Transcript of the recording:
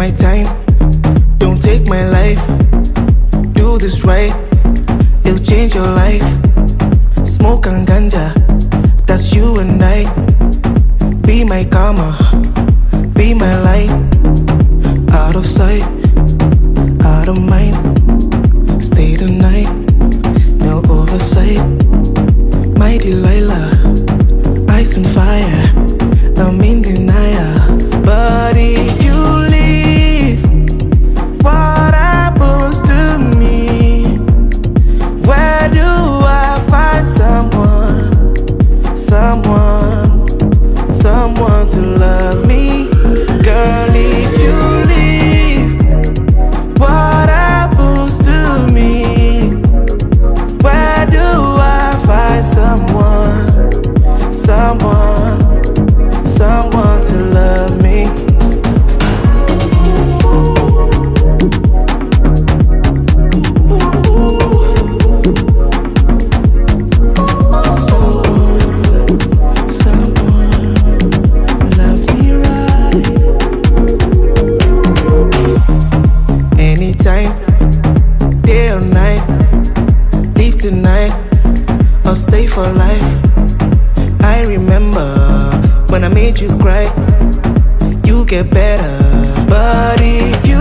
my time, don't take my life. Do this right, it'll change your life. Smoke and ganja, that's you and I. Be my karma, be my light. Out of sight, out of mind. Stay the night, no oversight. My Delilah, ice and fire, I'm in denial. But if you leave, what happens to me? Where do I find someone to love me? Girl, if you leave, what happens to me? Where do I find someone to love me? Anytime, day or night, leave tonight or stay for life. I remember when I made you cry, you get better. But if you